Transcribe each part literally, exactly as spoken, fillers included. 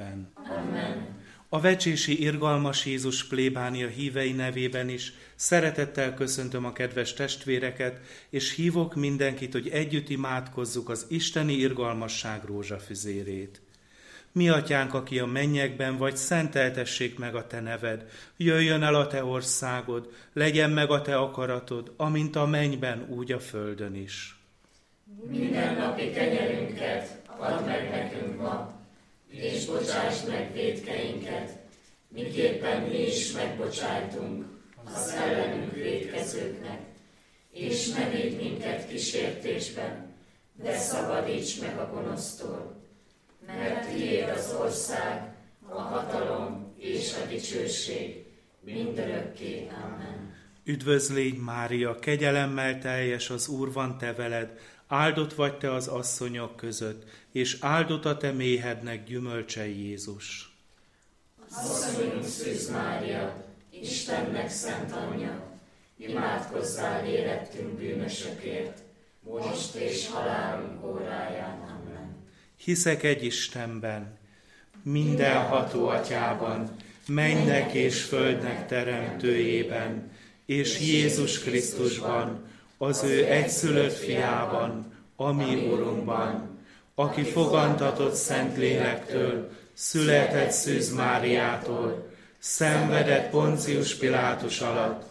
nevében. Amen. A vecsési irgalmas Jézus plébánia hívei nevében is szeretettel köszöntöm a kedves testvéreket, és hívok mindenkit, hogy együtt imádkozzuk az isteni irgalmasság rózsafüzérét. Mi atyánk, aki a mennyekben vagy, szenteltessék meg a te neved, jöjjön el a te országod, legyen meg a te akaratod, amint a mennyben, úgy a földön is. Minden napi kenyerünket add meg nekünk ma, és bocsásd meg vétkeinket, miképpen mi is megbocsájtunk az ellenünk vétkezőknek, és ne védj minket kísértésben, de szabadíts meg a gonosztól, mert tiéd az ország, a hatalom és a dicsőség mindörökké. Amen. Üdvözlégy, Mária, kegyelemmel teljes, az Úr van te veled, áldott vagy te az asszonyok között, és áldott a te méhednek gyümölcse Jézus. Asszonyunk Szűz Mária, Istennek szent anyja, imádkozzál érettünk bűnösökért, most és halálunk óráján. Amen. Hiszek egy Istenben, mindenható Atyában, mennek és földnek teremtőjében, és Jézus Krisztusban, az ő egyszülött fiában, a mi Urunkban, aki fogantatott Szentlélektől, született Szűz Máriától, szenvedett Poncius Pilátus alatt,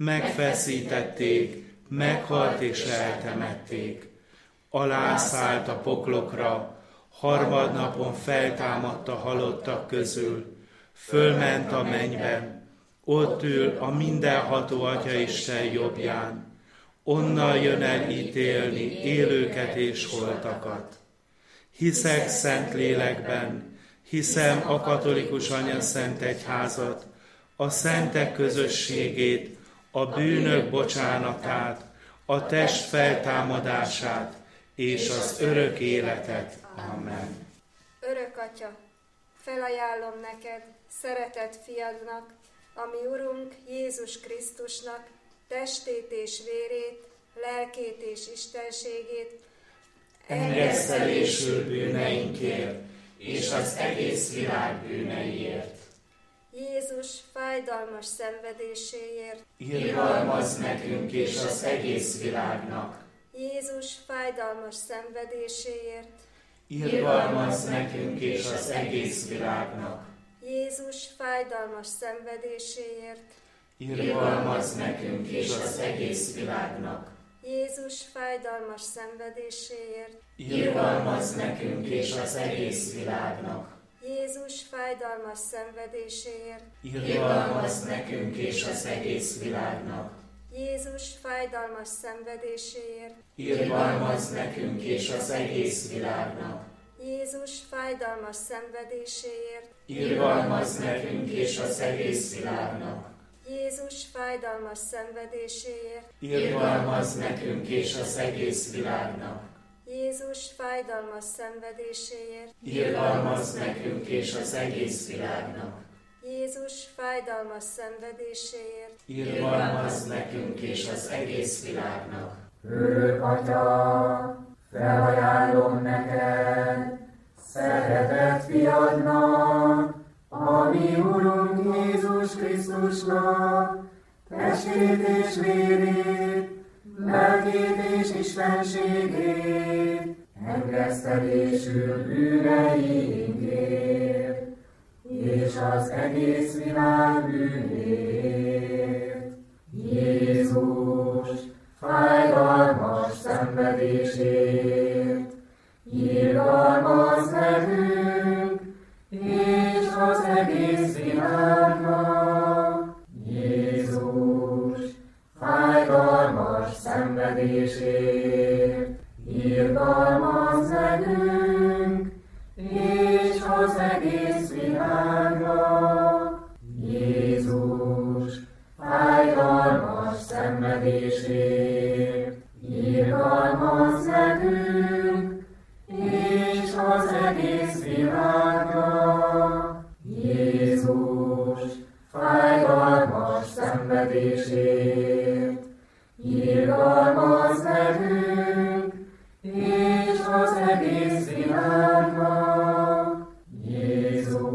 megfeszítették, meghalt és eltemették. Alászállt a poklokra, harmadnapon feltámadt a halottak közül, fölment a mennybe, ott ül a mindenható Atyaisten jobbján, onnan jön el ítélni élőket és holtakat. Hiszek szent lélekben, hiszem a katolikus anyaszent egyházat, a szentek közösségét, a bűnök bocsánatát, a test feltámadását és az örök életet. Amen. Örök Atya, felajánlom neked, szeretett fiadnak, ami Urunk Jézus Krisztusnak testét és vérét, lelkét és istenségét, engesztelésül bűneinkért és az egész világ bűneiért. Jézus fájdalmas szenvedéséért, irgalmazz nekünk és az egész világnak. Jézus fájdalmas szenvedéséért, irgalmazz nekünk és az egész világnak. Jézus fájdalmas szenvedéséért, irgalmazz nekünk és az egész világnak. Jézus fájdalmas szenvedéséért, irgalmazz nekünk és az egész világnak. Jézus fájdalmas szenvedéséért, irgalmazz nekünk és az egész világnak. Jézus fájdalmas szenvedéséért, irgalmazz nekünk és az egész világnak. Jézus fájdalmas szenvedéséért, irgalmazz nekünk és az egész világnak. Jézus fájdalmas szenvedéséért, irgalmazz nekünk és az egész világnak. Jézus fájdalmas szenvedéséért, irgalmazz nekünk és az egész világnak. Jézus fájdalmas szenvedéséért, irgalmazz nekünk és az egész világnak. Örök Atya, felajánlom neked, szeretett fiadnak, a mi Urunk Jézus Krisztusnak, testét és vérét, lelkét és istenségét, engesztelésül bűneinkért, és az egész világ bűnért. Jézus fájdalmas szenvedésért, irgalmazz nekünk, és az egész világnak. Jézus fájdalmas szenvedésért, irgalmazz nekünk, és az egész világnak. Jézus fájdalmas szenvedésért, irgalmazz nekünk, és az egész világnak. Jézus fájdalmas szenvedésért, irgalmazz nekünk, és az egész világnak. Jézus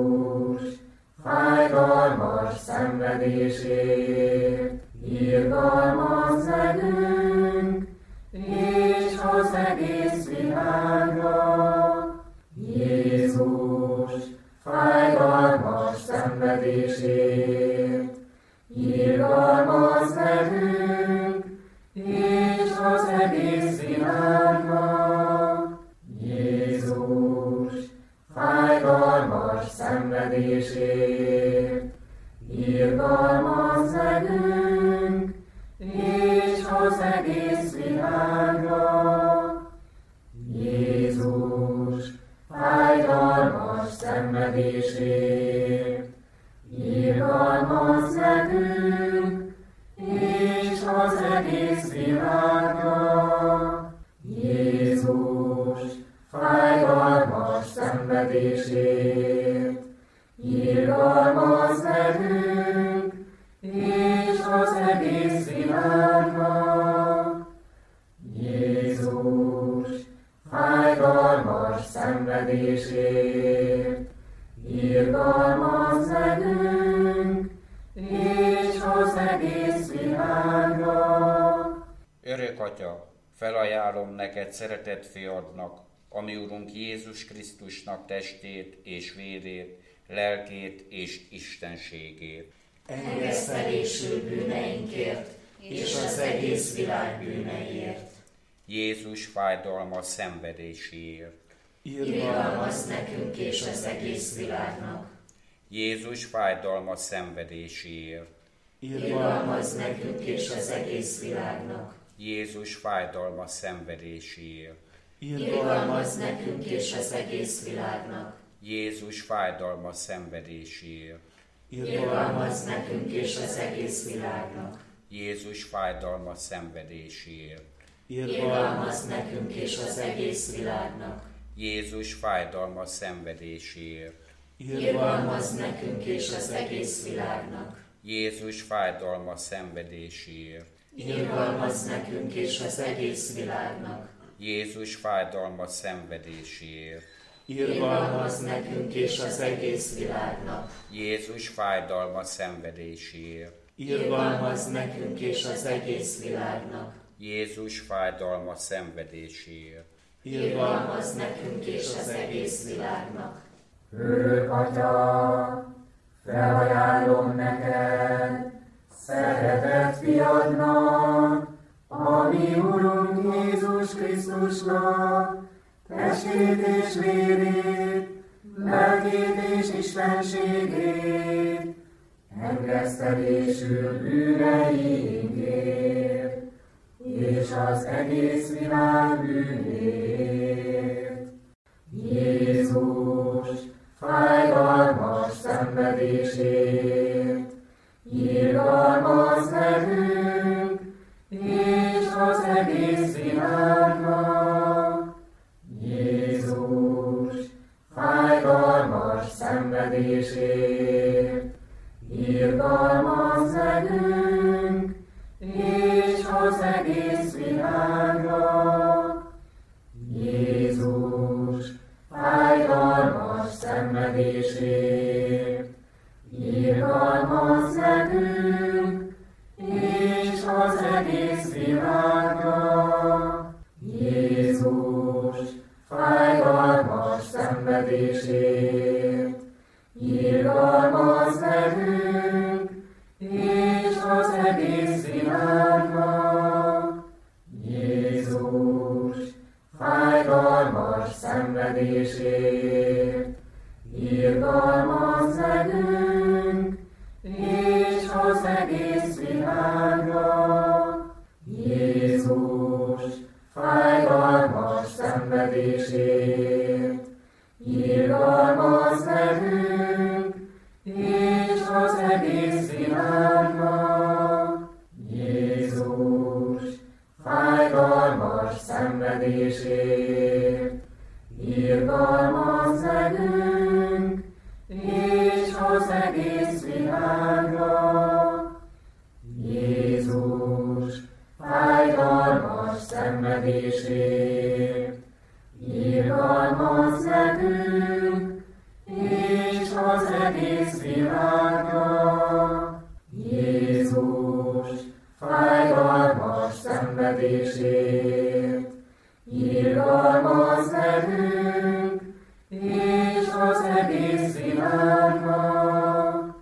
szenvedéséért. Irgalmazz nekünk, és az egész világnak. Jézus fájdalmas szenvedéséért. Irgalmazz nekünk, és az egész világnak. Jézus fájdalmas szenvedéséért. Irgalmazz nekünk, és az egész világnak. Jézus fájdalmas szenvedéséért. Irgalmazz nekünk, és az egész világnak. Jézus fájdalmas szenvedéséért. Irgalmazz nekünk, és az egész világnak. Jézus fájdalmas szenvedéséért. Irgalmazz nekünk, és az egész világnak. Örök Atya, felajánlom neked szeretett fiadnak, ami Urunk Jézus Krisztusnak testét és vérét, lelkét és istenségét. Engesztelésű bűneinkért és az egész világ bűneiért. Jézus fájdalmas szenvedéséért. Irgalmazz nekünk és az egész világnak. Jézus fájdalmas szenvedéséért. Irgalmazz nekünk és az egész világnak. Jézus fájdalmas szenvedéséért. Irgalmazz nekünk és az egész világnak. Jézus fájdalmas szenvedéséért. Irgalmazz nekünk és az egész világnak. Jézus fájdalmas szenvedéséért. Irgalmazz nekünk és az egész világnak. Jézus fájdalmas szenvedéséért. Irgalmazz nekünk és az egész világnak. Jézus fájdalmas szenvedéséért. Irgalmazz nekünk és az egész világnak. Jézus fájdalmas szenvedéséért. Irgalmazz nekünk és az egész világnak. Jézus fájdalmas szenvedéséért. Irgalmazz nekünk és az egész világnak. Jézus fájdalmas szenvedéséért. Irgalmazz nekünk és az egész világnak. Örök Atya, felajánlom neked, szeretett fiadnak, ami Urunk Jézus Krisztusnak, testét és vérét, lelkét és istenségét, engesztelésül bűneinkért, és az egész világ bűnért. Jézus fájdalmas szenvedésért. Irgalmazz nekünk, és az egész világnak. Jézus fájdalmas szenvedésért. Irgalmazz nekünk, és az egész világnak. Jézus fájdalmas szenvedésért. Irgalmazz nekünk, és az egész világnak. Jézus fájdalmas szenvedésért. Irgalmazz nekünk, és az egész világnak. Jézus fájdalmas szenvedésért. Irgalmazz nekünk, és az egész világnak. Jézus fájdalmas szenvedésért. Irgalmazz nekünk, és az egész világnak. Jézus fájdalmas szenvedésért. Irgalmazz nekünk, és az egész világnak. Jézus fájdalmas szenvedésért. Irgalmazz nekünk, és az egész világnak. szenvedésért. Irgalmazz nekünk, és az egész világnak.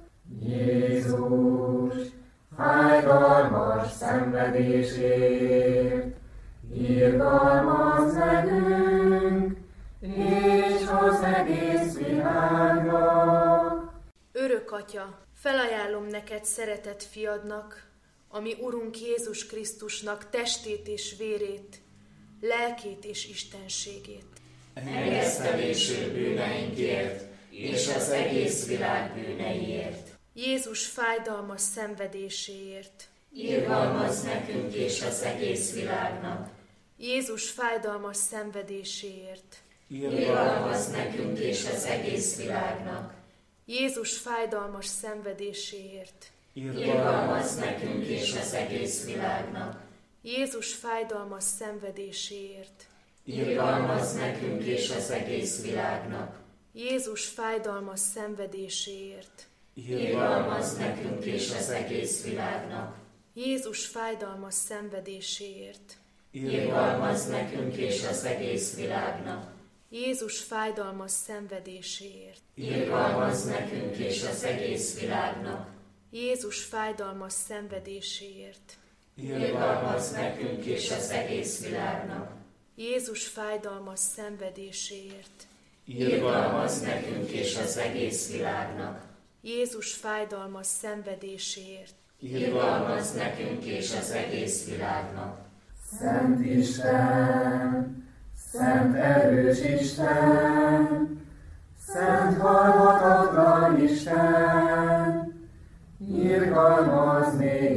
Jézus, fájdalmas szenvedésért. Irgalmazz nekünk, és az egész világnak. Örök Atya, felajánlom neked szeretett fiadnak, ami Urunk Jézus Krisztusnak testét és vérét, lelkét és istenségét. Engesztelésű bűneinkért, és az egész világ bűneiért. Jézus fájdalmas szenvedéséért. Irgalmazz nekünk és az egész világnak. Jézus fájdalmas szenvedéséért. Irgalmazz nekünk és az egész világnak. Jézus fájdalmas szenvedéséért. Irgalmazz nekünk és az egész világnak. Jézus fájdalmas szenvedéséért. Irgalmazz nekünk és az egész világnak. Jézus fájdalmas szenvedéséért. Irgalmazz nekünk és az egész világnak. Jézus fájdalmas szenvedéséért. Irgalmazz nekünk és az egész világnak. Jézus fájdalmas szenvedéséért. Irgalmazz nekünk és az egész világnak. Jézus fájdalmas szenvedéséért. Irgalmazz nekünk és az egész világnak. Jézus fájdalmas szenvedéséért. Irgalmazz nekünk és az egész világnak. Jézus fájdalmas szenvedéséért. Irgalmazz nekünk és az egész világnak. Szent Isten, szent erős Isten, szent halhatatlan Isten, irgalmazz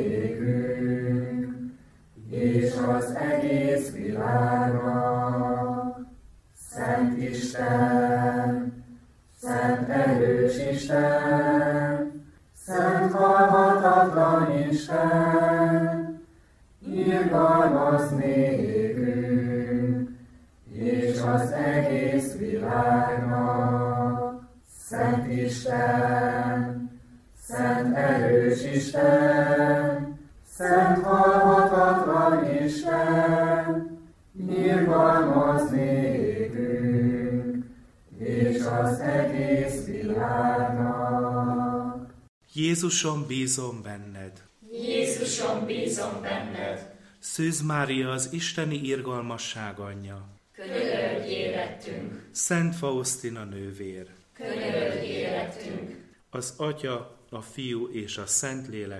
nékünk, és az egész világnak. Szent Isten, szent erős Isten, szent halhatatlan Isten, irgalmazz nékünk, és az egész világnak. Szent Isten, szent erős Isten, szent halhatatlan Isten, irgalmazz nékünk, és az egész világnak. Jézusom, bízom benned. Jézusom, bízom benned. Szűz Mária, az isteni irgalmasság anyja. Könyörödj érettünk. Szent Faustina nővér. Könyörödj érettünk. Az Atya, a Fiú és a Szentlélek